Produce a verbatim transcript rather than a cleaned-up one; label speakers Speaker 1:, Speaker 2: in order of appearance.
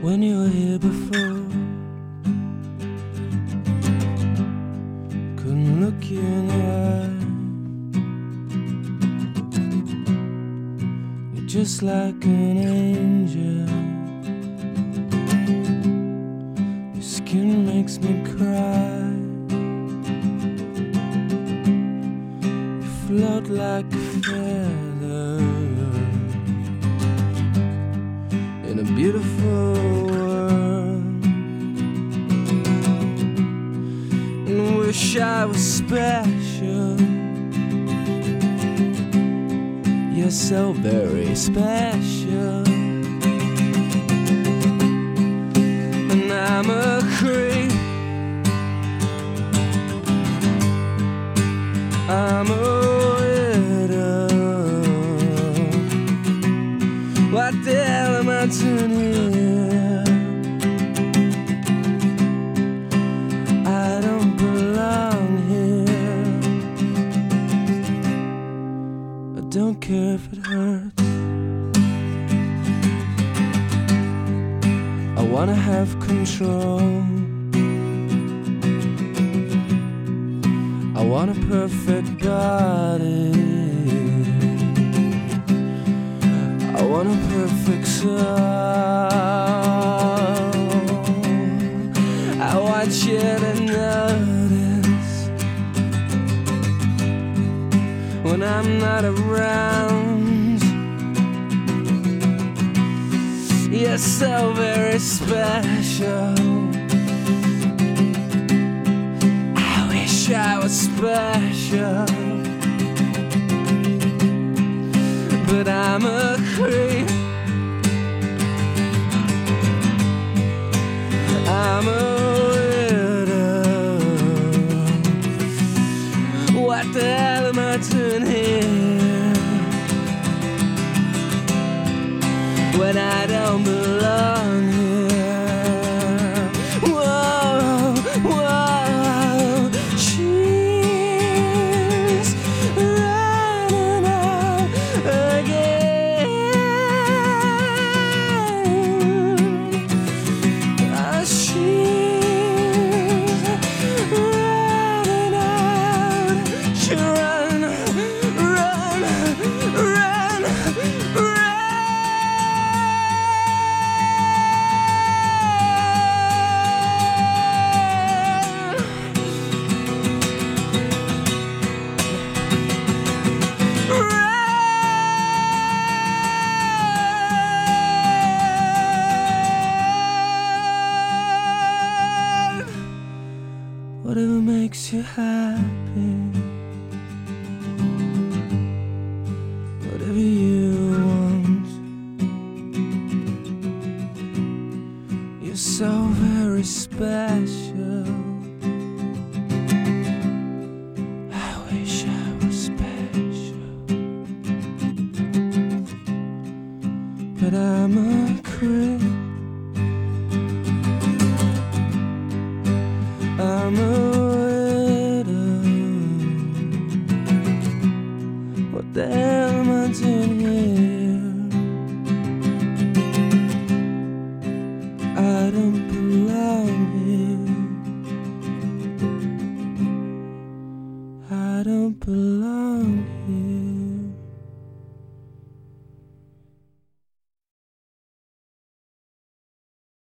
Speaker 1: when you were here before. Couldn't look you in the eye. You're just like an angel. Your skin makes me cry. You float like a feather in a beautiful world, and wish I was special. You're so very special, and I'm a creep. I'm a widow. What the hell am I doing here? I don't belong here. I don't care if it hurts. I wanna have control. I want a perfect body. I want a perfect soul. I want you to notice when I'm not around. You're so very special. I wish I was special, but I'm a creep. I'm a widow. What the hell am I doing here when I don't belong here? Whoa, whoa, she's running out again. Ah, she's running out. She run, run, run, run. Whatever makes you happy, whatever you want. You're so very special. I wish I was special, but I'm a creep. I'm a widow. What the hell am I doing?